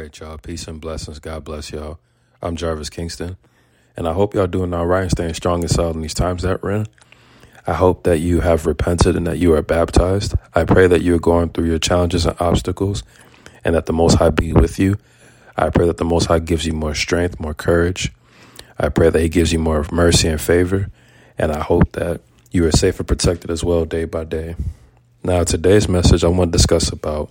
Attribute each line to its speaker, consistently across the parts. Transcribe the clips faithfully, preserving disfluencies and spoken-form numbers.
Speaker 1: right, y'all. Peace and blessings. God bless y'all. I'm Jarvis Kingston, and I hope y'all doing all right and staying strong and solid in these times that we're in. I hope that you have repented and that you are baptized. I pray that you're going through your challenges and obstacles and that the Most High be with you. I pray that the Most High gives you more strength, more courage. I pray that he gives you more mercy and favor, and I hope that you are safe and protected as well day by day. Now, today's message, I want to discuss about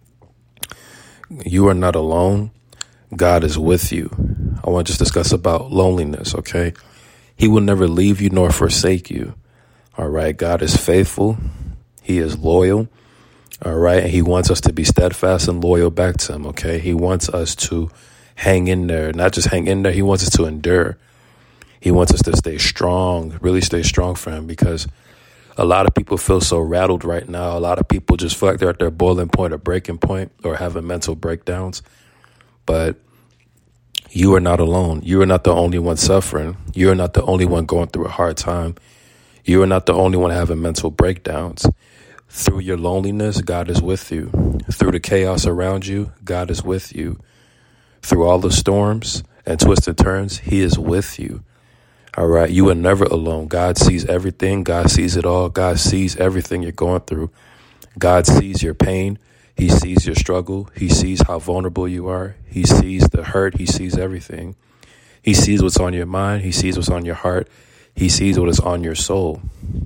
Speaker 1: you are not alone. God is with you. I want to just discuss about loneliness, okay? He will never leave you nor forsake you, all right? God is faithful. He is loyal, all right? And he wants us to be steadfast and loyal back to him, okay? He wants us to hang in there, not just hang in there. He wants us to endure. He wants us to stay strong, really stay strong for him, because a lot of people feel so rattled right now. A lot of people just feel like they're at their boiling point or breaking point or having mental breakdowns. But you are not alone. You are not the only one suffering. You are not the only one going through a hard time. You are not the only one having mental breakdowns. Through your loneliness, God is with you. Through the chaos around you, God is with you. Through all the storms and twists and turns, he is with you. All right. You are never alone. God sees everything. God sees it all. God sees everything you're going through. God sees your pain. He sees your struggle. He sees how vulnerable you are. He sees the hurt. He sees everything. He sees what's on your mind. He sees what's on your heart. He sees what is on your soul.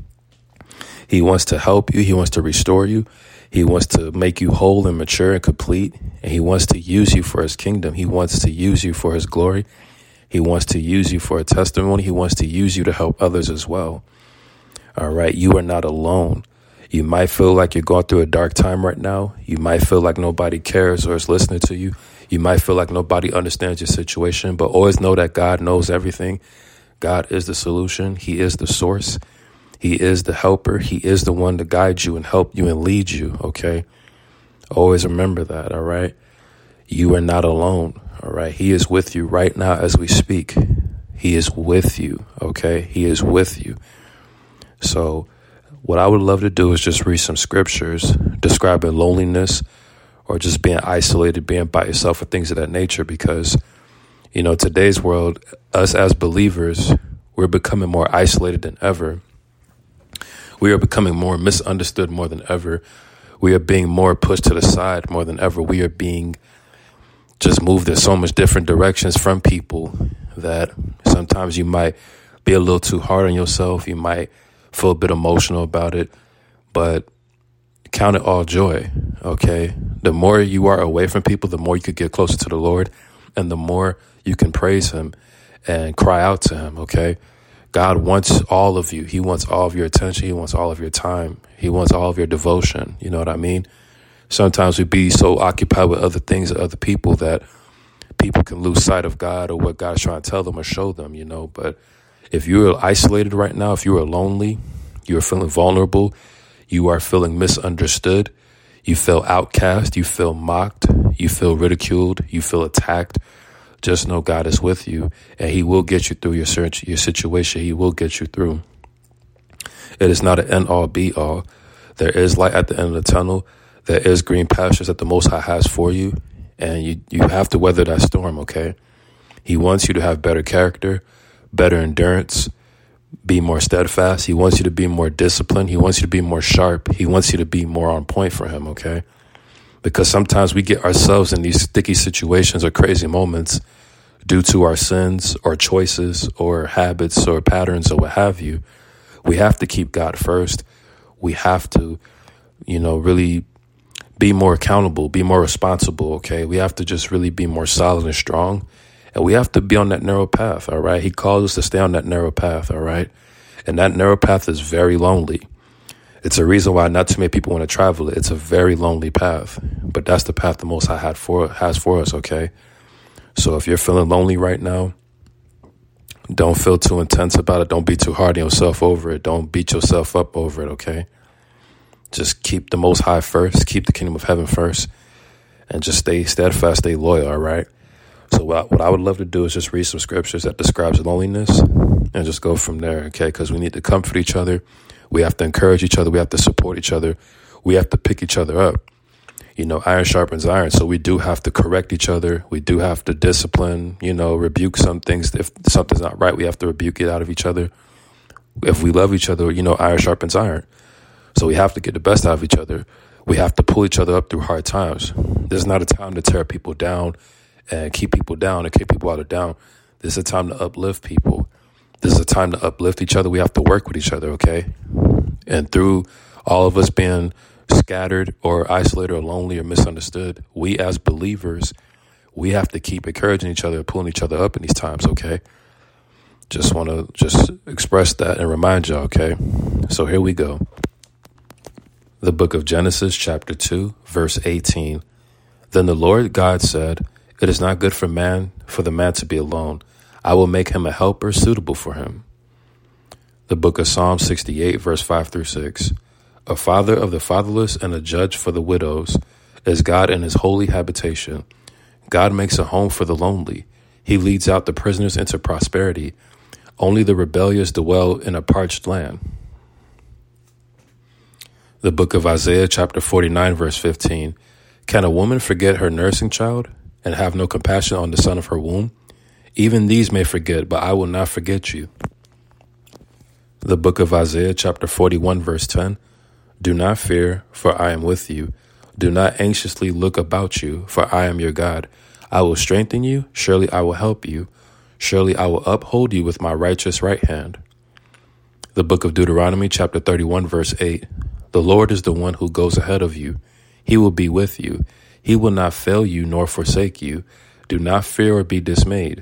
Speaker 1: He wants to help you. He wants to restore you. He wants to make you whole and mature and complete. And he wants to use you for his kingdom. He wants to use you for his glory. He wants to use you for a testimony. He wants to use you to help others as well. All right. You are not alone. You might feel like you're going through a dark time right now. You might feel like nobody cares or is listening to you. You might feel like nobody understands your situation, but always know that God knows everything. God is the solution. He is the source. He is the helper. He is the one to guide you and help you and lead you. Okay. Always remember that. All right. You are not alone. All right. He is with you right now as we speak. He is with you. OK, he is with you. So what I would love to do is just read some scriptures describing loneliness or just being isolated, being by yourself or things of that nature, because, you know, today's world, us as believers, we're becoming more isolated than ever. We are becoming more misunderstood more than ever. We are being more pushed to the side more than ever. We are being just moved in so much different directions from people that sometimes you might be a little too hard on yourself. You might feel a bit emotional about it, but count it all joy. Okay. The more you are away from people, the more you could get closer to the Lord and the more you can praise him and cry out to him. Okay. God wants all of you. He wants all of your attention. He wants all of your time. He wants all of your devotion. You know what I mean? Sometimes we be so occupied with other things or other people that people can lose sight of God or what God's trying to tell them or show them, you know. But if you're isolated right now, if you are lonely, you're feeling vulnerable, you are feeling misunderstood, you feel outcast, you feel mocked, you feel ridiculed, you feel attacked, just know God is with you and he will get you through your search, your situation. He will get you through. It is not an end all be all. There is light at the end of the tunnel. There is green pastures that the Most High has for you, and you, you have to weather that storm, okay? He wants you to have better character, better endurance, be more steadfast. He wants you to be more disciplined. He wants you to be more sharp. He wants you to be more on point for him, okay? Because sometimes we get ourselves in these sticky situations or crazy moments due to our sins or choices or habits or patterns or what have you. We have to keep God first. We have to, you know, really be more accountable, be more responsible, okay? We have to just really be more solid and strong, and we have to be on that narrow path, all right? He calls us to stay on that narrow path, all right? And that narrow path is very lonely. It's a reason why not too many people want to travel it. It's a very lonely path, but that's the path the Most High had for, has for us, okay? So if you're feeling lonely right now, don't feel too intense about it. Don't be too hard on yourself over it. Don't beat yourself up over it, okay? Just keep the Most High first, keep the kingdom of heaven first, and just stay steadfast, stay loyal, all right? So what, what I would love to do is just read some scriptures that describes loneliness and just go from there, okay? Because we need to comfort each other. We have to encourage each other. We have to support each other. We have to pick each other up. You know, iron sharpens iron. So we do have to correct each other. We do have to discipline, you know, rebuke some things. If something's not right, we have to rebuke it out of each other. If we love each other, you know, iron sharpens iron. So we have to get the best out of each other. We have to pull each other up through hard times. This is not a time to tear people down and keep people down and keep people out of down. This is a time to uplift people. This is a time to uplift each other. We have to work with each other, okay? And through all of us being scattered or isolated or lonely or misunderstood, we as believers, we have to keep encouraging each other, pulling each other up in these times, okay? Just want to just express that and remind y'all, okay? So here we go. The book of Genesis, chapter two, verse eighteen. Then the Lord God said, "It is not good for man, for the man to be alone. I will make him a helper suitable for him." The book of Psalm sixty-eight, verse five through six. A father of the fatherless and a judge for the widows is God in his holy habitation. God makes a home for the lonely. He leads out the prisoners into prosperity. Only the rebellious dwell in a parched land. The book of Isaiah, chapter forty-nine, verse fifteen. Can a woman forget her nursing child and have no compassion on the son of her womb? Even these may forget, but I will not forget you. The book of Isaiah, chapter forty-one, verse ten. Do not fear, for I am with you. Do not anxiously look about you, for I am your God. I will strengthen you. Surely I will help you. Surely I will uphold you with my righteous right hand. The book of Deuteronomy, chapter thirty-one, verse eight. The Lord is the one who goes ahead of you. He will be with you. He will not fail you nor forsake you. Do not fear or be dismayed.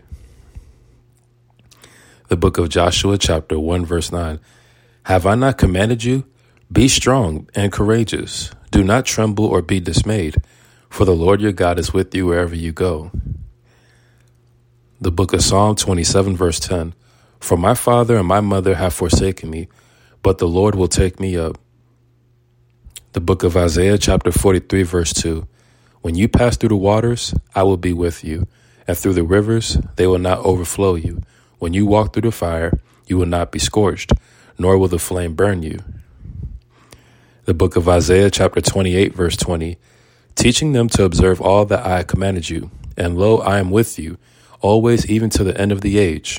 Speaker 1: The book of Joshua, chapter one, verse nine. Have I not commanded you? Be strong and courageous. Do not tremble or be dismayed, for the Lord your God is with you wherever you go. The book of Psalm twenty-seven, verse ten. For my father and my mother have forsaken me, but the Lord will take me up. The book of Isaiah, chapter forty-three, verse two. When you pass through the waters, I will be with you, and through the rivers, they will not overflow you. When you walk through the fire, you will not be scorched, nor will the flame burn you. The book of Isaiah, chapter twenty-eight, verse twenty. Teaching them to observe all that I commanded you, and lo, I am with you, always, even to the end of the age.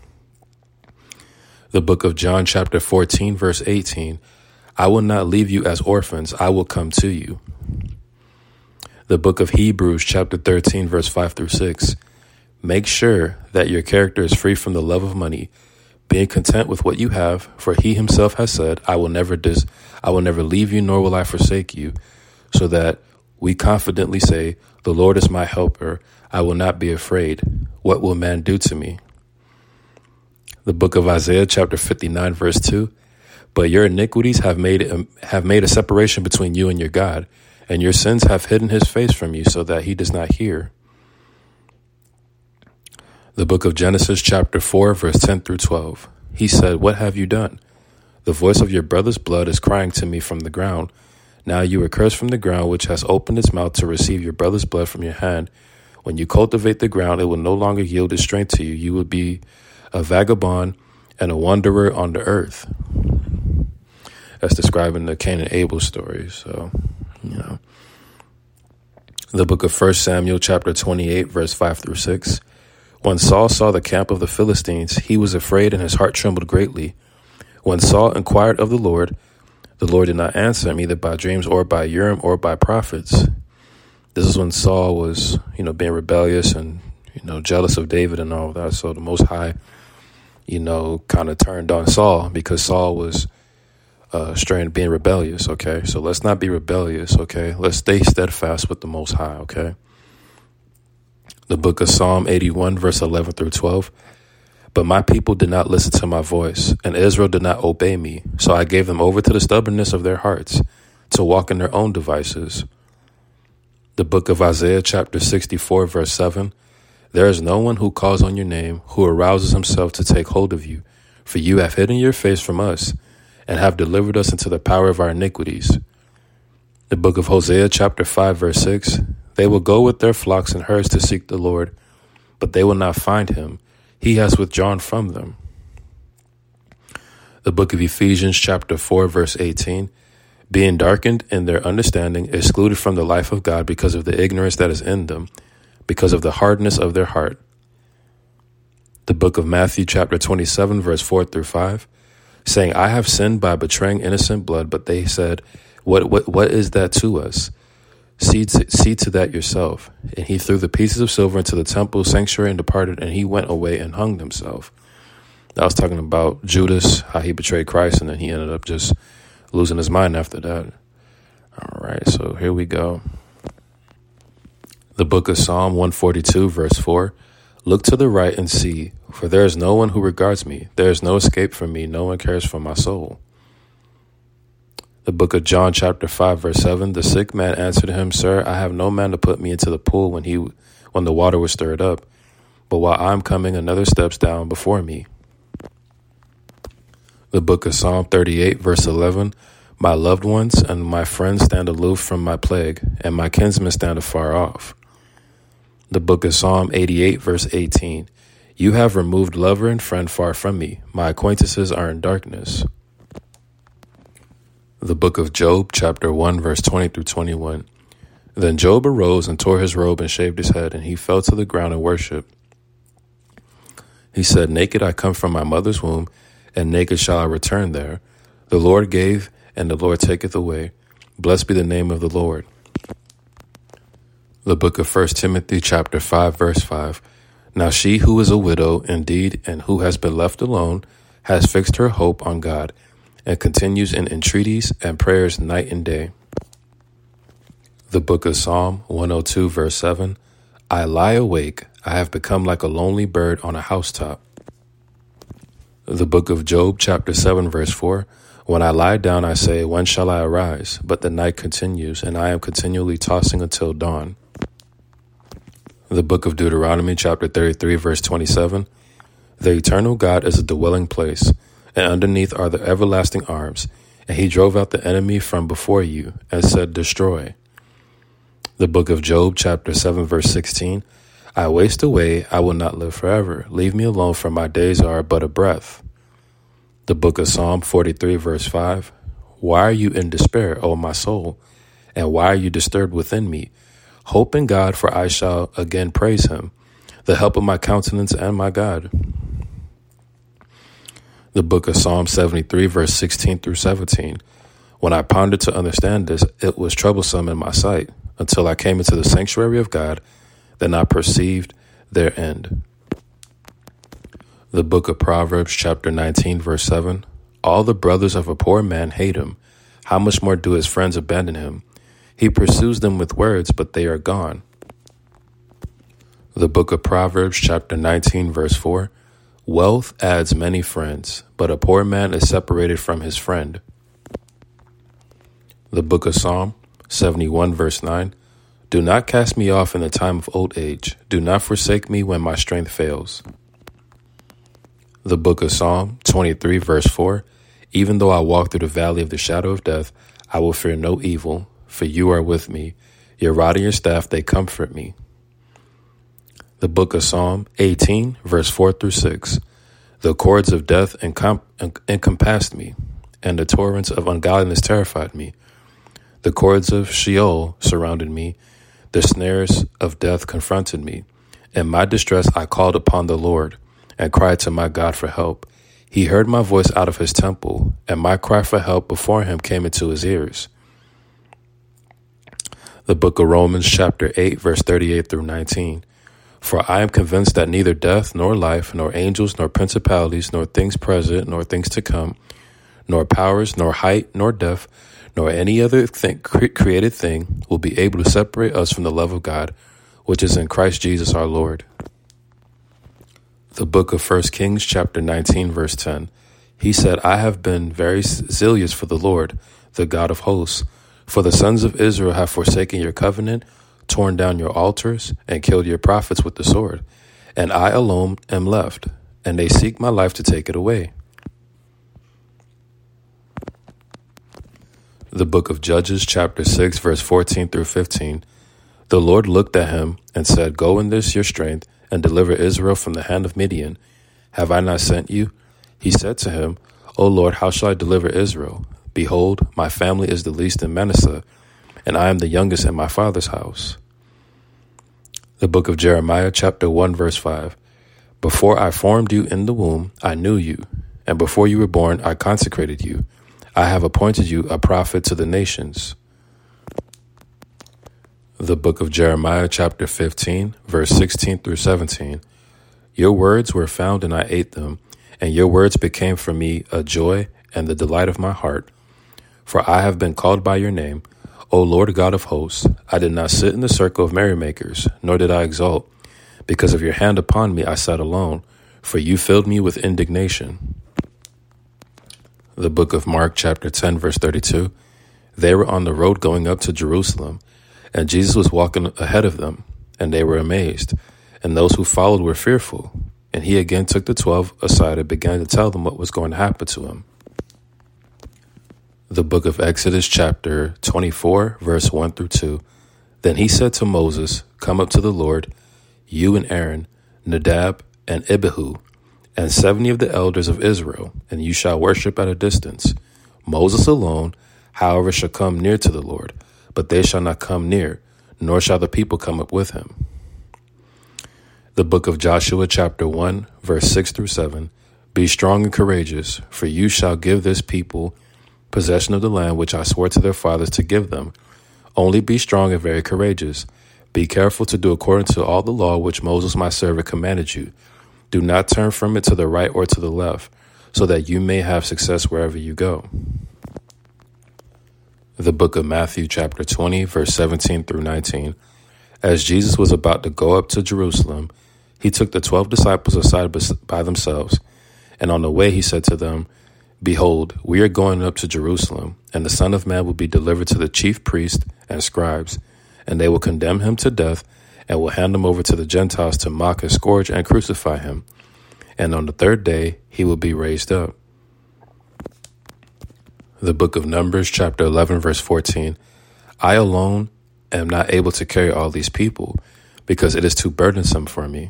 Speaker 1: The book of John, chapter fourteen, verse eighteen. I will not leave you as orphans, I will come to you. The book of Hebrews, chapter thirteen, verse five through six. Make sure that your character is free from the love of money, being content with what you have, for he himself has said, I will never dis- I will never leave you, nor will I forsake you, so that we confidently say, the Lord is my helper. I will not be afraid. What will man do to me? The book of Isaiah, chapter fifty-nine, verse two. But your iniquities have made a, have made a separation between you and your God, and your sins have hidden his face from you so that he does not hear. The book of Genesis, chapter four, verse ten through twelve. He said, what have you done? The voice of your brother's blood is crying to me from the ground. Now you are cursed from the ground, which has opened its mouth to receive your brother's blood from your hand. When you cultivate the ground, it will no longer yield its strength to you. You will be a vagabond and a wanderer on the earth. That's describing the Cain and Abel story. So, you know. The book of First Samuel, chapter twenty-eight, verse five through six. When Saul saw the camp of the Philistines, he was afraid and his heart trembled greatly. When Saul inquired of the Lord, the Lord did not answer him either by dreams or by Urim or by prophets. This is when Saul was, you know, being rebellious and, you know, jealous of David and all of that. So the Most High, you know, kind of turned on Saul because Saul was uh, straying, being rebellious, okay? So let's not be rebellious, okay? Let's stay steadfast with the Most High, okay? The book of Psalm eighty-one, verse eleven through twelve. But my people did not listen to my voice, and Israel did not obey me. So I gave them over to the stubbornness of their hearts, to walk in their own devices. The book of Isaiah, chapter sixty-four, verse seven. There is no one who calls on your name, who arouses himself to take hold of you. For you have hidden your face from us, and have delivered us into the power of our iniquities. The book of Hosea, chapter five, verse six. They will go with their flocks and herds to seek the Lord, but they will not find him. He has withdrawn from them. The book of Ephesians, chapter four, verse eighteen. being darkened in their understanding, excluded from the life of God because of the ignorance that is in them, because of the hardness of their heart. The book of Matthew, chapter twenty-seven, verse four through five, saying, I have sinned by betraying innocent blood. But they said, what, what, what is that to us? See to, see to that yourself. And he threw the pieces of silver into the temple sanctuary and departed, and he went away and hung himself. I was talking about Judas, how he betrayed Christ, and then he ended up just losing his mind after that. All right, so here we go. The book of Psalm one forty-two, verse four. Look to the right and see, for there is no one who regards me. There is no escape from me. No one cares for my soul. The book of John, chapter five, verse seven. The sick man answered him, Sir, I have no man to put me into the pool when he when the water was stirred up. But while I'm coming, another steps down before me. The book of Psalm thirty-eight, verse eleven. My loved ones and my friends stand aloof from my plague, and my kinsmen stand afar off. The book of Psalm eighty-eight, verse eighteen. You have removed lover and friend far from me. My acquaintances are in darkness. The book of Job, chapter one, verse twenty through twenty-one. Then Job arose and tore his robe and shaved his head, and he fell to the ground and worshipped. He said, Naked I come from my mother's womb, and naked shall I return there. The Lord gave, and the Lord taketh away. Blessed be the name of the Lord. The book of First Timothy, chapter five, verse five. Now she who is a widow indeed, and who has been left alone, has fixed her hope on God, and continues in entreaties and prayers night and day. The book of Psalm one oh two, verse seven. I lie awake, I have become like a lonely bird on a housetop. The book of Job, chapter seven, verse four. When I lie down, I say, when shall I arise? But the night continues, and I am continually tossing until dawn. The book of Deuteronomy, chapter thirty-three, verse twenty-seven. The eternal God is a dwelling place, and underneath are the everlasting arms. And he drove out the enemy from before you, and said, Destroy. The book of Job, chapter seven, verse sixteen. I waste away, I will not live forever. Leave me alone, for my days are but a breath. The book of Psalm forty-three, verse five. Why are you in despair, O my soul? And why are you disturbed within me? Hope in God, for I shall again praise him, the help of my countenance and my God. The book of Psalm seventy-three, verse sixteen through seventeen. When I pondered to understand this, it was troublesome in my sight, until I came into the sanctuary of God, then I perceived their end. The book of Proverbs, chapter nineteen, verse seven. All the brothers of a poor man hate him. How much more do his friends abandon him? He pursues them with words, but they are gone. The book of Proverbs, chapter nineteen, verse four. Wealth adds many friends, but a poor man is separated from his friend. The book of Psalm seventy-one, verse nine. Do not cast me off in the time of old age. Do not forsake me when my strength fails. The book of Psalm twenty-three, verse four. Even though I walk through the valley of the shadow of death, I will fear no evil, for you are with me. Your rod and your staff, they comfort me. The book of Psalm eighteen, verse four through six. The cords of death encom- encompassed me, and the torrents of ungodliness terrified me. The cords of Sheol surrounded me. The snares of death confronted me. In my distress I called upon the Lord, and cried to my God for help. He heard my voice out of his temple, and my cry for help before him came into his ears. The book of Romans, chapter eight, verse thirty-eight through nineteen. For I am convinced that neither death, nor life, nor angels, nor principalities, nor things present, nor things to come, nor powers, nor height, nor depth, nor any other thing, cre- created thing will be able to separate us from the love of God, which is in Christ Jesus our Lord. The book of First Kings, chapter nineteen, verse ten. He said, I have been very zealous for the Lord, the God of hosts. For the sons of Israel have forsaken your covenant, torn down your altars, and killed your prophets with the sword. And I alone am left, and they seek my life to take it away. The book of Judges, chapter six, verse fourteen through fifteen. The Lord looked at him and said, Go in this your strength, and deliver Israel from the hand of Midian. Have I not sent you? He said to him, O Lord, how shall I deliver Israel? Behold, my family is the least in Manasseh, and I am the youngest in my father's house. The book of Jeremiah, chapter one, verse five. Before I formed you in the womb, I knew you, and before you were born, I consecrated you. I have appointed you a prophet to the nations. The book of Jeremiah, chapter fifteen, verse sixteen through seventeen. Your words were found and I ate them, and your words became for me a joy and the delight of my heart. For I have been called by your name, O Lord God of hosts. I did not sit in the circle of merrymakers, nor did I exult. Because of your hand upon me I sat alone, for you filled me with indignation. The book of Mark, chapter ten, verse thirty-two. They were on the road going up to Jerusalem, and Jesus was walking ahead of them, and they were amazed, and those who followed were fearful. And he again took the twelve aside and began to tell them what was going to happen to him. The book of Exodus, chapter twenty-four, verse one through two. Then he said to Moses, Come up to the Lord, you and Aaron, Nadab and Abihu, and seventy of the elders of Israel, and you shall worship at a distance. Moses alone, however, shall come near to the Lord, but they shall not come near, nor shall the people come up with him. The book of Joshua, chapter one, verse six through seven. Be strong and courageous, for you shall give this people possession of the land which I swore to their fathers to give them. Only be strong and very courageous. Be careful to do according to all the law which Moses my servant commanded you. Do not turn from it to the right or to the left, so that you may have success wherever you go. The book of Matthew, chapter twenty, verse seventeen through nineteen. As Jesus was about to go up to Jerusalem, he took the twelve disciples aside by themselves, and on the way he said to them, Behold, we are going up to Jerusalem, and the Son of Man will be delivered to the chief priests and scribes, and they will condemn him to death, and will hand him over to the Gentiles to mock and scourge and crucify him. And on the third day he will be raised up. The book of Numbers, chapter eleven, verse fourteen. I alone am not able to carry all these people, because it is too burdensome for me.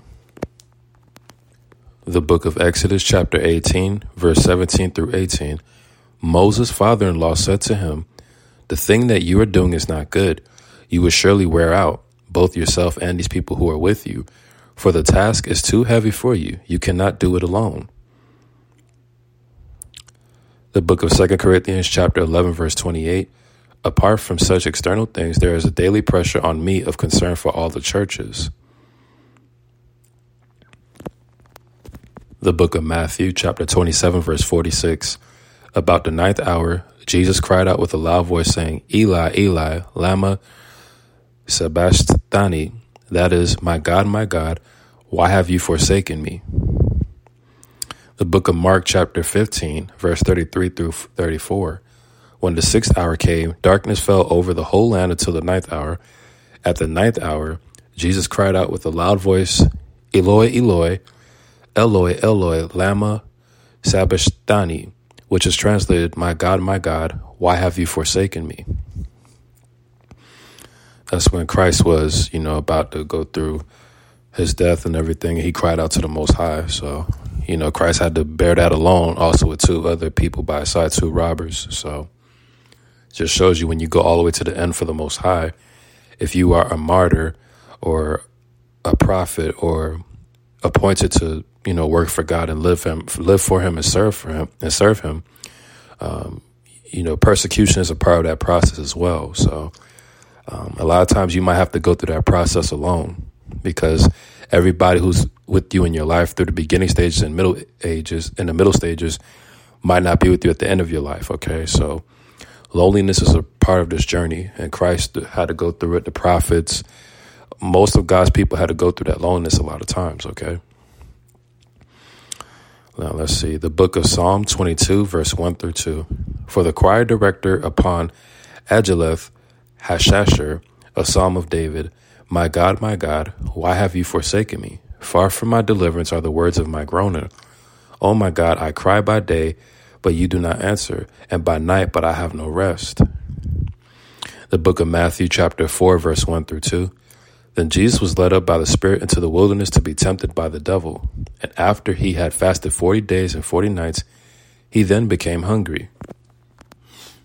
Speaker 1: The book of Exodus, chapter eighteen, verse seventeen through eighteen. Moses' father-in-law said to him, The thing that you are doing is not good. You will surely wear out, both yourself and these people who are with you, for the task is too heavy for you. You cannot do it alone. The book of Second Corinthians, chapter eleven, verse twenty-eight. Apart from such external things, there is a daily pressure on me of concern for all the churches. The book of Matthew, chapter twenty-seven, verse forty-six. About the ninth hour, Jesus cried out with a loud voice, saying, Eli, Eli, lama sabachthani, that is, my God, my God, why have you forsaken me? The book of Mark, chapter fifteen, verse thirty-three through thirty-four. When the sixth hour came, darkness fell over the whole land until the ninth hour. At the ninth hour, Jesus cried out with a loud voice, Eloi, Eloi, Eloi, Eloi, lama sabachthani, which is translated, my God, my God, why have you forsaken me? That's when Christ was, you know, about to go through his death and everything. He cried out to the Most High. So, you know, Christ had to bear that alone, also with two other people by his side, two robbers. So it just shows you when you go all the way to the end for the Most High, if you are a martyr or a prophet or appointed to, you know, work for God and live him, live for him and serve for him and serve him, um, you know, persecution is a part of that process as well. So um, a lot of times you might have to go through that process alone, because everybody who's with you in your life through the beginning stages and middle ages, in the middle stages, might not be with you at the end of your life. Okay. So loneliness is a part of this journey, and Christ had to go through it. The prophets, most of God's people had to go through that loneliness a lot of times. Okay. Now let's see. The book of Psalm twenty-two, verse one through two. For the choir director upon Ajaleth Hashasher, a psalm of David. My God, my God, why have you forsaken me? Far from my deliverance are the words of my groaner. Oh my God, I cry by day, but you do not answer, and by night, but I have no rest. The book of Matthew, chapter four, verse one through two. Then Jesus was led up by the Spirit into the wilderness to be tempted by the devil. And after he had fasted forty days and forty nights, he then became hungry.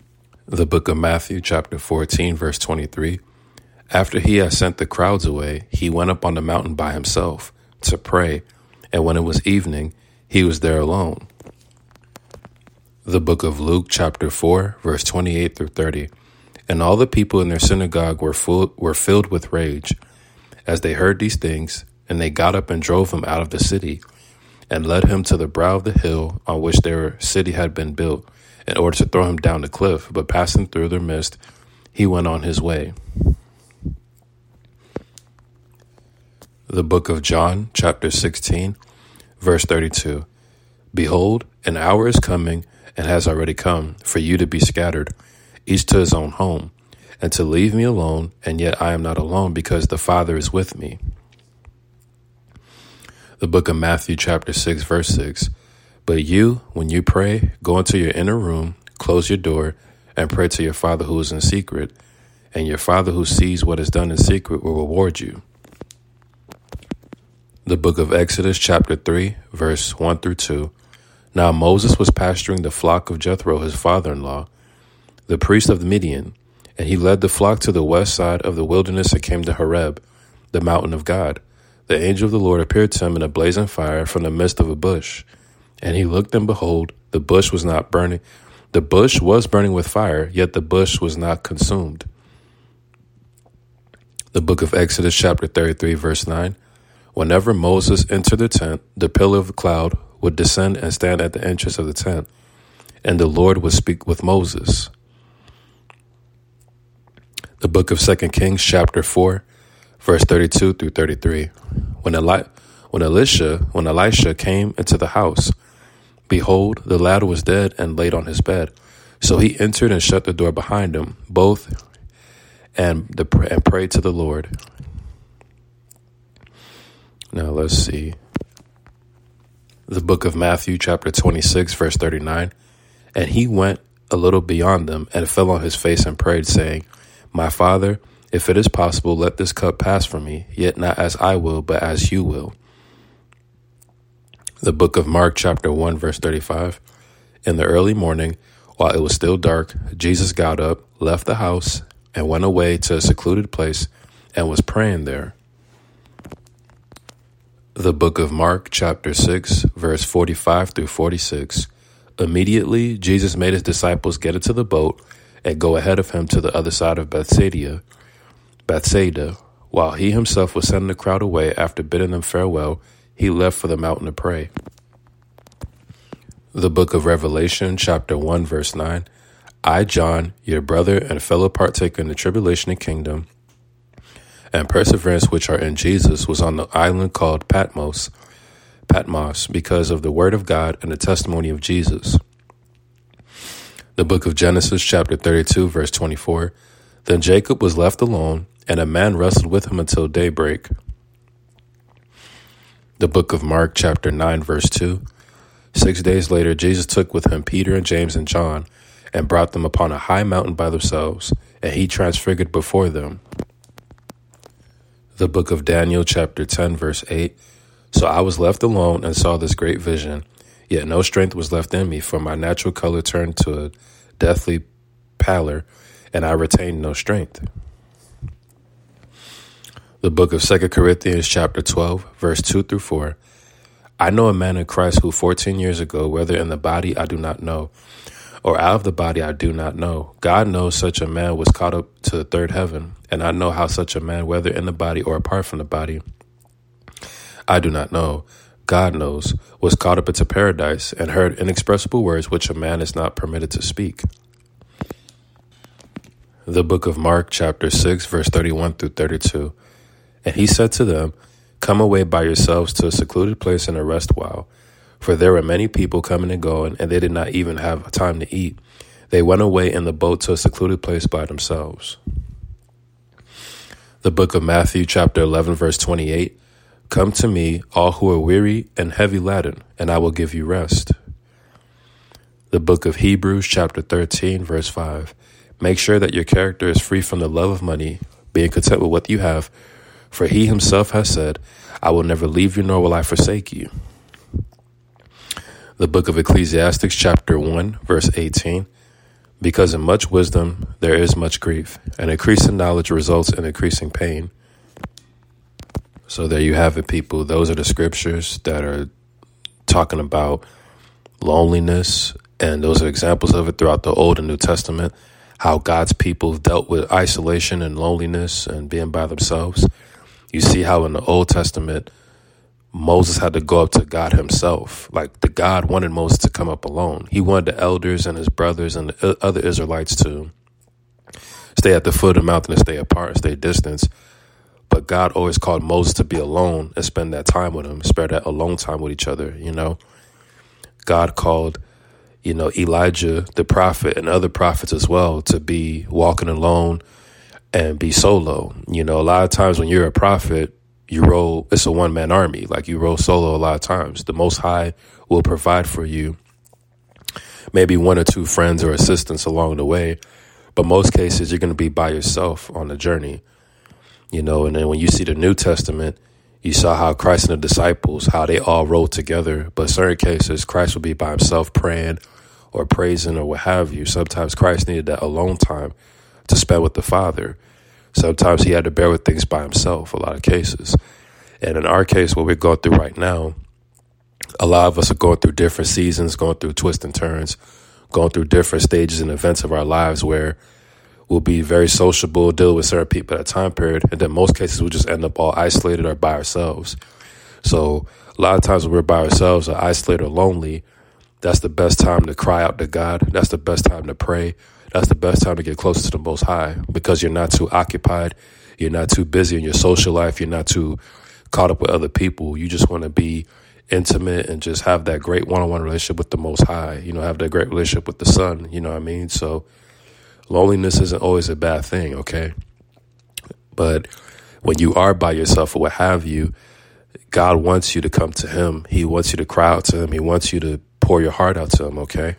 Speaker 1: The book of Matthew, chapter fourteen, verse twenty-three. After he had sent the crowds away, he went up on the mountain by himself to pray, and when it was evening, he was there alone. The book of Luke, chapter four, verse twenty-eight through thirty. And all the people in their synagogue were full, were filled with rage as they heard these things, and they got up and drove him out of the city, and led him to the brow of the hill on which their city had been built, in order to throw him down the cliff. But passing through their midst, he went on his way. The book of John, chapter sixteen, verse thirty-two. Behold, an hour is coming, and has already come, for you to be scattered, each to his own home, and to leave me alone, and yet I am not alone, because the Father is with me. The book of Matthew, chapter six, verse six. But you, when you pray, go into your inner room, close your door, and pray to your Father who is in secret, and your Father who sees what is done in secret will reward you. The book of Exodus, chapter three, verse one through two. Now Moses was pasturing the flock of Jethro, his father-in-law, the priest of Midian, and he led the flock to the west side of the wilderness and came to Horeb, the mountain of God. The angel of the Lord appeared to him in a blazing fire from the midst of a bush. And he looked, and behold, the bush was not burning. The bush was burning with fire, yet the bush was not consumed. The book of Exodus, chapter thirty-three, verse nine. Whenever Moses entered the tent, the pillar of the cloud would descend and stand at the entrance of the tent, and the Lord would speak with Moses. The book of Second Kings, chapter four, verse thirty-two through thirty-three. When Eli- when Elisha, when Elisha came into the house, behold, the lad was dead and laid on his bed. So he entered and shut the door behind him, both, and the and prayed to the Lord. Now let's see. The book of Matthew, chapter twenty-six, verse thirty-nine. And he went a little beyond them and fell on his face and prayed, saying, My Father, if it is possible, let this cup pass from me, yet not as I will, but as you will. The book of Mark, chapter one, verse thirty-five. In the early morning, while it was still dark, Jesus got up, left the house, and went away to a secluded place, and was praying there. The book of Mark, chapter six, verse forty-five through forty-six. Immediately, Jesus made his disciples get into the boat and go ahead of him to the other side of Bethsaida, Bethsaida. While he himself was sending the crowd away after bidding them farewell, he left for the mountain to pray. The book of Revelation, chapter one, verse nine. I, John, your brother and fellow partaker in the tribulation and kingdom and perseverance which are in Jesus, was on the island called Patmos, Patmos, because of the word of God and the testimony of Jesus. The book of Genesis, chapter thirty-two, verse twenty-four. Then Jacob was left alone, and a man wrestled with him until daybreak. The book of Mark, chapter nine, verse two. Six days later, Jesus took with him Peter and James and John, and brought them upon a high mountain by themselves, and he transfigured before them. The book of Daniel, chapter ten, verse eight. So I was left alone and saw this great vision, yet no strength was left in me, for my natural color turned to a deathly pallor, and I retained no strength. The book of Second Corinthians, chapter twelve, verse two through four. I know a man in Christ who fourteen years ago, whether in the body I do not know, or out of the body I do not know, God knows such a man was caught up to the third heaven, and I know how such a man, whether in the body or apart from the body, I do not know, God knows, was caught up into paradise, and heard inexpressible words which a man is not permitted to speak. The book of Mark, chapter six, verse thirty-one through thirty-two. And he said to them, Come away by yourselves to a secluded place and a rest while. For there were many people coming and going, and they did not even have time to eat. They went away in the boat to a secluded place by themselves. The book of Matthew, chapter eleven, verse twenty-eight. Come to me, all who are weary and heavy laden, and I will give you rest. The book of Hebrews, chapter thirteen, verse five. Make sure that your character is free from the love of money, being content with what you have, for he himself has said, I will never leave you, nor will I forsake you. The book of Ecclesiastes, chapter one, verse eighteen. Because in much wisdom, there is much grief, and increasing knowledge results in increasing pain. So there you have it, people. Those are the scriptures that are talking about loneliness, and those are examples of it throughout the Old and New Testament, how God's people dealt with isolation and loneliness and being by themselves. You see how in the Old Testament, Moses had to go up to God himself. Like, the God wanted Moses to come up alone. He wanted the elders and his brothers and the other Israelites to stay at the foot of the mountain and stay apart, stay distant. But God always called Moses to be alone and spend that time with him, spare that alone time with each other, you know. God called, you know, Elijah, the prophet, and other prophets as well to be walking alone and be solo. You know, a lot of times when you're a prophet, you roll, it's a one-man army. Like, you roll solo a lot of times. The Most High will provide for you maybe one or two friends or assistants along the way. But most cases, you're going to be by yourself on the journey. You know, and then when you see the New Testament, you saw how Christ and the disciples, how they all rode together. But certain cases, Christ would be by himself praying or praising or what have you. Sometimes Christ needed that alone time to spend with the Father. Sometimes he had to bear with things by himself, a lot of cases. And in our case, what we're going through right now, a lot of us are going through different seasons, going through twists and turns, going through different stages and events of our lives where we'll be very sociable, deal with certain people at a time period. And then most cases, we'll just end up all isolated or by ourselves. So a lot of times when we're by ourselves or isolated or lonely, that's the best time to cry out to God. That's the best time to pray. That's the best time to get closer to the Most High, because you're not too occupied. You're not too busy in your social life. You're not too caught up with other people. You just want to be intimate and just have that great one-on-one relationship with the Most High. You know, have that great relationship with the Son. You know what I mean? So loneliness isn't always a bad thing, okay? But when you are by yourself or what have you, God wants you to come to him. He wants you to cry out to him. He wants you to pour your heart out to him, okay?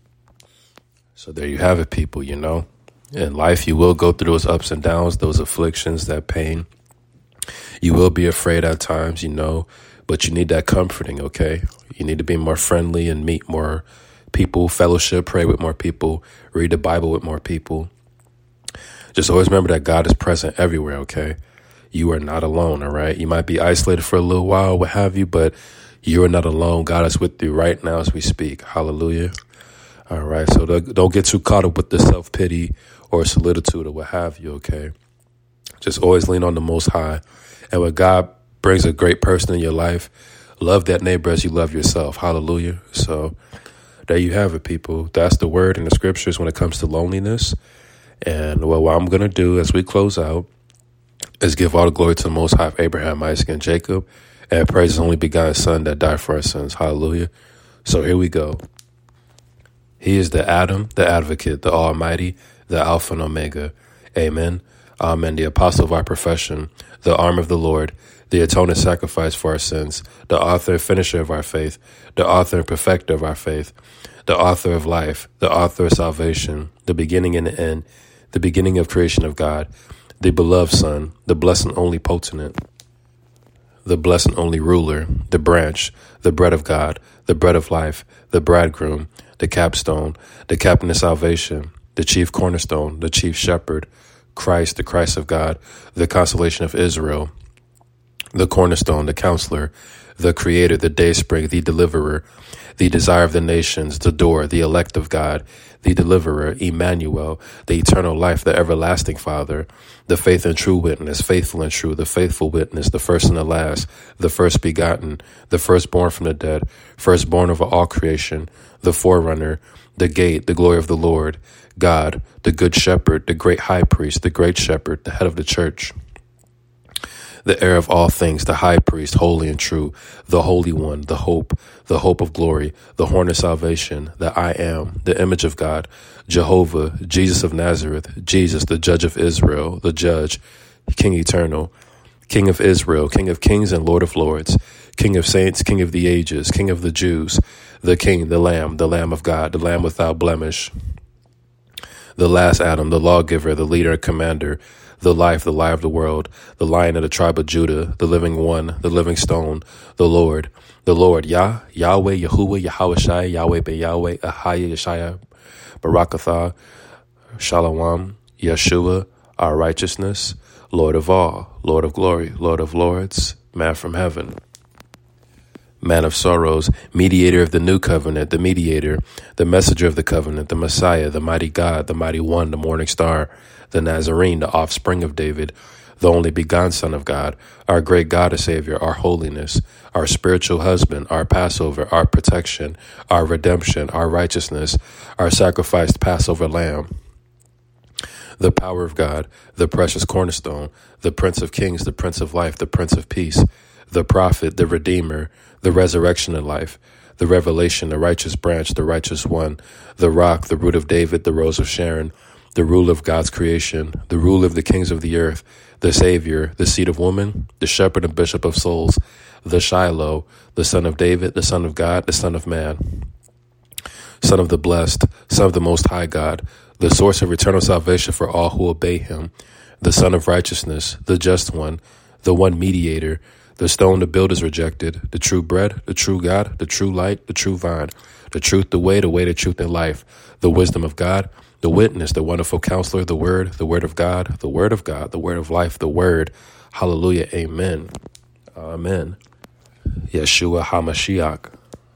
Speaker 1: So there you have it, people, you know. In life, you will go through those ups and downs, those afflictions, that pain. You will be afraid at times, you know, but you need that comforting, okay? You need to be more friendly and meet more people, fellowship, pray with more people, read the Bible with more people. Just always remember that God is present everywhere, okay? You are not alone, all right? You might be isolated for a little while, what have you, but you are not alone. God is with you right now as we speak. Hallelujah. All right, so don't get too caught up with the self-pity or solitude or what have you, okay? Just always lean on the Most High. And when God brings a great person in your life, love that neighbor as you love yourself. Hallelujah. So there you have it, people. That's the word in the scriptures when it comes to loneliness. And well, what I'm going to do as we close out is give all the glory to the Most High of Abraham, Isaac, and Jacob, and praise his only begotten Son that died for our sins. Hallelujah. So here we go. He is the Adam, the Advocate, the Almighty, the Alpha and Omega. Amen. Amen. The apostle of our profession, the arm of the Lord, the atoning sacrifice for our sins, the author and finisher of our faith, the author and perfecter of our faith, the author of life, the author of salvation, the beginning and the end, the beginning of creation of God, the beloved Son, the blessed and only potentate, the blessed and only ruler, the branch, the bread of God, the bread of life, the bridegroom, the capstone, the captain of salvation, the chief cornerstone, the chief shepherd, Christ, the Christ of God, the consolation of Israel, the cornerstone, the counselor, the creator, the dayspring, the deliverer, the desire of the nations, the door, the elect of God, the deliverer, Emmanuel, the eternal life, the everlasting Father, the faith and true witness, faithful and true, the faithful witness, the first and the last, the first begotten, the firstborn from the dead, firstborn over all creation, the forerunner, the gate, the glory of the Lord, God, the good shepherd, the great high priest, the great shepherd, the head of the church, the heir of all things, the high priest, holy and true, the Holy One, the hope, the hope of glory, the horn of salvation, the I am, the image of God, Jehovah, Jesus of Nazareth, Jesus, the judge of Israel, the judge, King eternal, King of Israel, King of kings and Lord of lords, King of saints, King of the ages, King of the Jews, the King, the Lamb, the Lamb of God, the Lamb without blemish, the last Adam, the lawgiver, the leader and commander, the life, the light of the world, the Lion of the tribe of Judah, the living one, the living stone, the Lord, the Lord, Yah, Yahweh, Yahuwah, Yahweh Shai, Yahweh Be Yahweh, Ahaya Yeshaya, Barakatha, Shalom, Yeshua, our righteousness, Lord of all, Lord of glory, Lord of lords, man from heaven, man of sorrows, mediator of the new covenant, the mediator, the messenger of the covenant, the Messiah, the mighty God, the mighty one, the morning star, the Nazarene, the offspring of David, the only begotten Son of God, our great God and Savior, our holiness, our spiritual husband, our Passover, our protection, our redemption, our righteousness, our sacrificed Passover lamb, the power of God, the precious cornerstone, the Prince of Kings, the Prince of Life, the Prince of Peace, the prophet, the Redeemer, the resurrection and life, the revelation, the righteous branch, the righteous one, the rock, the root of David, the rose of Sharon, the rule of God's creation, the rule of the kings of the earth, the Savior, the seed of woman, the shepherd and bishop of souls, the Shiloh, the Son of David, the Son of God, the Son of Man, Son of the blessed, Son of the Most High God, the source of eternal salvation for all who obey him, the Son of righteousness, the just one, the one mediator, the stone the builders rejected, the true bread, the true God, the true light, the true vine, the truth, the way, the way, the truth, and life, the wisdom of God, the witness, the wonderful counselor, the word, the word of God, the word of God, the word of life, the word. Hallelujah. Amen. Amen. Yeshua HaMashiach.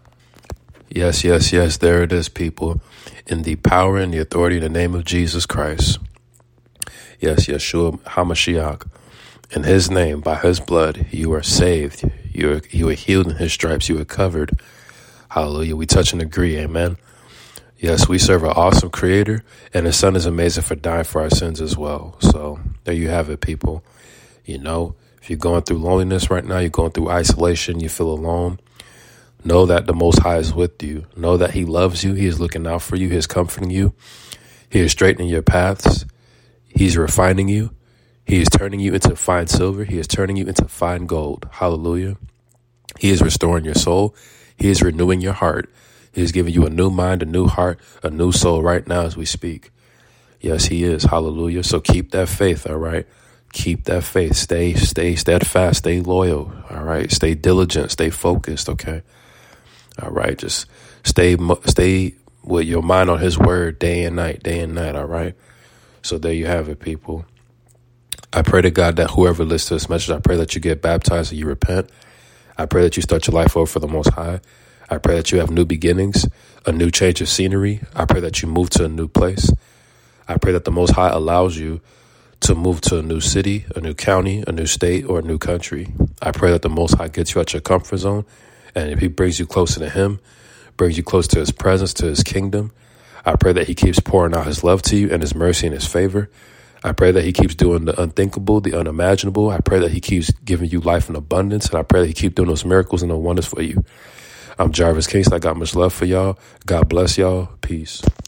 Speaker 1: Yes, yes, yes. There it is, people. In the power and the authority in the name of Jesus Christ. Yes, Yeshua HaMashiach. In his name, by his blood, you are saved. You are, you are healed in his stripes. You are covered. Hallelujah. We touch and agree. Amen. Yes, we serve an awesome creator, and his son is amazing for dying for our sins as well. So there you have it, people. You know, if you're going through loneliness right now, you're going through isolation, you feel alone, know that the Most High is with you. Know that he loves you. He is looking out for you. He is comforting you. He is straightening your paths. He's refining you. He is turning you into fine silver. He is turning you into fine gold. Hallelujah. He is restoring your soul. He is renewing your heart. He is giving you a new mind, a new heart, a new soul right now as we speak. Yes, he is. Hallelujah. So keep that faith. All right. Keep that faith. Stay, stay steadfast. Stay loyal. All right. Stay diligent. Stay focused. Okay. All right. Just stay, stay with your mind on his word day and night, day and night. All right. So there you have it, people. I pray to God that whoever listens to this message, I pray that you get baptized and you repent. I pray that you start your life over for the Most High. I pray that you have new beginnings, a new change of scenery. I pray that you move to a new place. I pray that the Most High allows you to move to a new city, a new county, a new state, or a new country. I pray that the Most High gets you out your comfort zone, and if he brings you closer to him, brings you close to his presence, to his kingdom. I pray that he keeps pouring out his love to you and his mercy and his favor. I pray that he keeps doing the unthinkable, the unimaginable. I pray that he keeps giving you life in abundance, and I pray that he keeps doing those miracles and the wonders for you. I'm Jarvis Kingston. I got much love for y'all. God bless y'all. Peace.